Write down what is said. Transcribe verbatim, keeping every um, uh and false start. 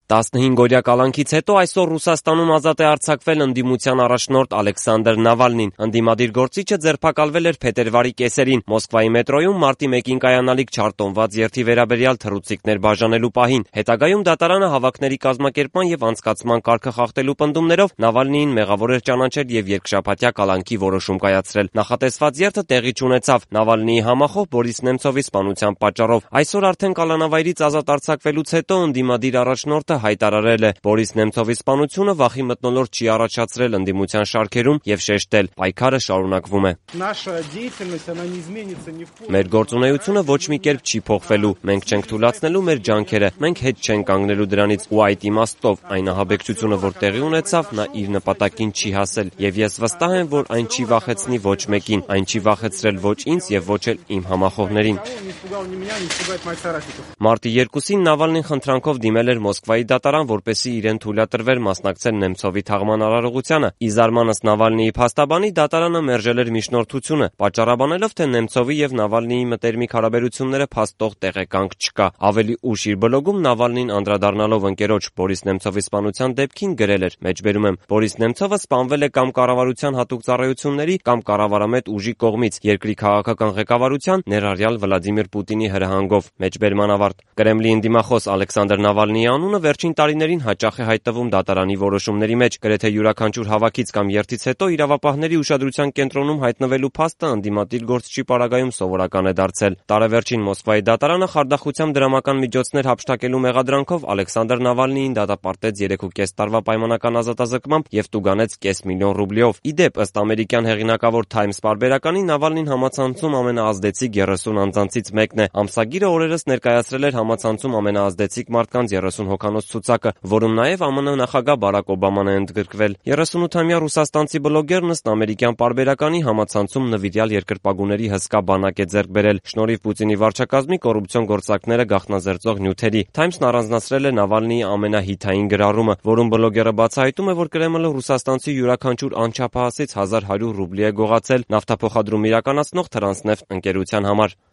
տասնհինգօրյա կալանքից հետո այսօր Ռուսաստանում ազատ է արձակվել ընդդիմության առաջնորդ Ալեքսանդր Նավալնին։ Ընդդիմադիր գործիչը ձերբակալվել էր փետրվարի կեսերին Մոսկվայի մետրոյում մարտի մեկին կայանալիք չարտոնված երթի վերաբերյալ թռուցիկներ բաժանելու պահին։ Հետագայում դատարանը հավաքների կազմակերպման եւ անցկացման կարգը խախտելու պնդումներով Նավալնիին մեղավոր էր ճանաչել եւ երկշաբաթյա կալանքի որոշում կայացրել։ Նախատեսված երթը տեղի չունեցավ Նավալնիի համախոհ Բորիս Նեմցովի սպանության պատճառով։ Այսօր արդեն կալանավայրից ազատ արձակվելուց հետո ընդդիմադիր առաջնորդը հայտարարել է. Բորիս Նեմցովի սպանությունը վախի մթնոլորտ չի առաջացրել ընդդիմության շարքերում եւ շեշտել. պայքարը շարունակվում է։ Մեր գործունեությունը ոչ մի կերպ չի փոխվելու։ Մենք չենք թույլատնելու մեր ջանքերը։ Մենք հետ չենք կանգնելու դրանից ու այդ իմաստով այն ահաբեկչությունը, որ տեղի ունեցավ, նա իր նպատակին չի հասել եւ ես վստահ եմ, որ այն չի վախեցնի ոչ մեկին, այն չի վախեցրել ոչ ինձ եւ ոչ էլ իմ համախոհներին։ Մարտի երկուսին Նավալնին խնդրանքով դիմել էր Մոսկվայի դատարան, որպեսզի իրեն թույլատրվեր մասնակցել Նեմցովի թաղման արարողությանը։ Ի զարմանս Նավալնիի փաստաբանի դատարանը մերժել էր միջնորդությունը, պատճառաբանելով, թե Նեմցովի եւ Նավալնիի մտերմիկ հարաբերությունները փաստող տեղեկանք չկա։ Ավելի ուշ իր բլոգում Նավալնին անդրադառնալով ընկերոջ Բորիս Նեմցովի սպանության դեպքին գրել էր. մեջբերում եմ. Բորիս Նեմցովը սպանվել է կամ կառավարության հատուկ ծառայությունների, կամ կառավարամետ ուժի կողմից, երկրի քաղաքական ղեկավարության, ներառյալ Վլադիմիր Պուտինի հրահանգով։ Մեջբերման ավարտ։ Կրեմլի ընդդիմախոս Ալեքսանդր Նավալնիի անունը վերջին տարիներին հաճախ է հայտնվում դատարանի որոշումների մեջ։ Գրեթե յուրաքանչյուր հավաքից կամ երթից հետո իրավապահների ուշադրության կենտրոնում հայտնվելու փաստը ընդդիմադիր գործչի պարագայում սովորական է դարձել։ Տարեվերջին Մոսկվայի դատարանը խարդախությամբ դրամական միջոցներ հափշտակելու մեղադրանքով Ալեքսանդր Նավալնիին դատապարտեց երեքուկես տարվա պայմանական ազատազրկմամբ եւ տուգանեց կես միլիոն ռուբլիով։ Ի դեպ, ըստ ամերիկյան հեղինակավոր Times պարբերականի, Նավալնին համացանցում ամենաազդեցիկ երեսուն անձանցից մեկն է։ Ամսագիրը օրերս ներկայացրել էր համացանցում ամենաազդեցիկ մարդկանց երեսուն հոգանոց ցուցակը, որում նաեւ ԱՄՆ նախագահ Բարակ Օբաման է ընդգրկվել։ երեսունութամյա ռուսաստանցի բլոգերն ըստ ամերիկյան պարբերականի համացանցում նվիրյալ երկրպագուների հսկա բանակ է ձեռք բերել շնորհիվ Պուտինի վարչակազմի կոռուպցիոն գործակները գաղտնազերծող նյութերի։ Times-ն առանձնացրել է Նավալնիի ամենահիթային գրառումը, որում բլոգերը բացահայտում է, որ Կրեմլը ռուսաստանցի յուրաքանչյուր անչափահասից հազար հարյուր ռուբլի է գողացել նավթափոխադրում իրականացնող Թրանսնեֆտ ընկերության համար։